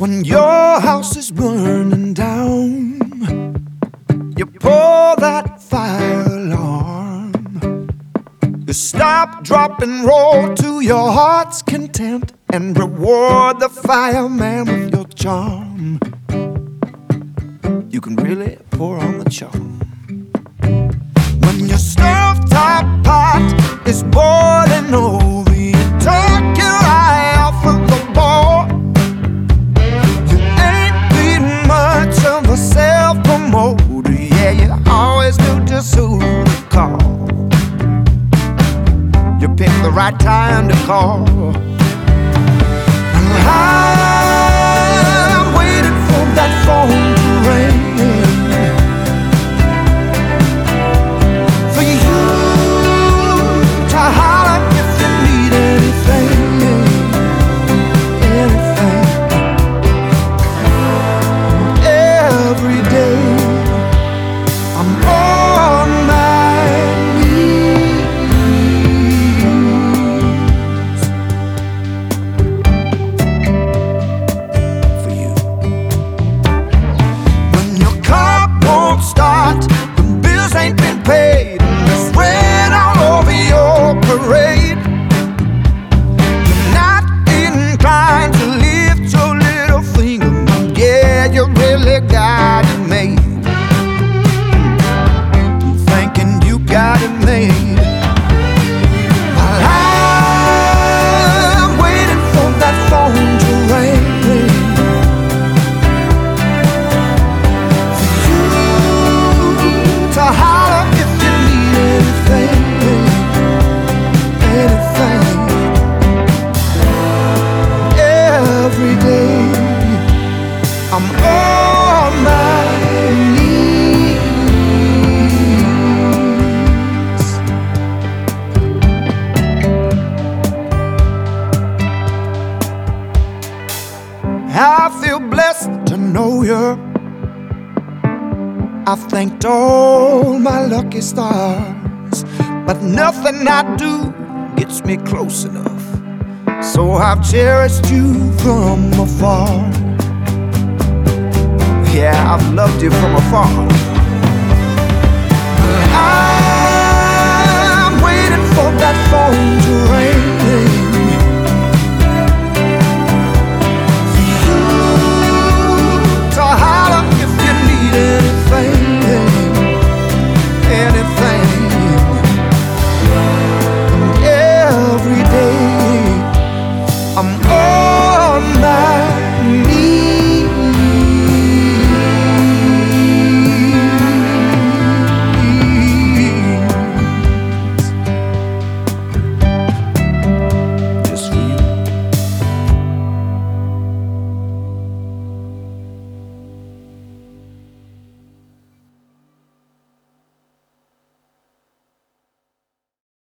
When your house is burning down, you pull that fire alarm. You stop, drop, and roll to your heart's content and reward the fireman with your charm. You can really pour on the charm. When your stovetop pot is boiling over, you talk your eye off of the ball. You ain't been much of a self-promoter, yeah, you always knew just who to call. You picked the right time to call. I'm waiting for that phone to ring, for you to holler if you need anything, anything. Every day I'm on my knees for you. When your car won't start, the bills ain't been paid, and there's red all over your parade. You're not inclined to lift your little finger, yeah, you really got it made. Thinking you got it made. While I'm waiting for that phone to ring, for you to holler if you need anything, anything. Every day I'm on my knees. I feel blessed to know you. I've thanked all my lucky stars, but nothing I do gets me close enough. So I've cherished you from afar. Yeah, I've loved you from afar.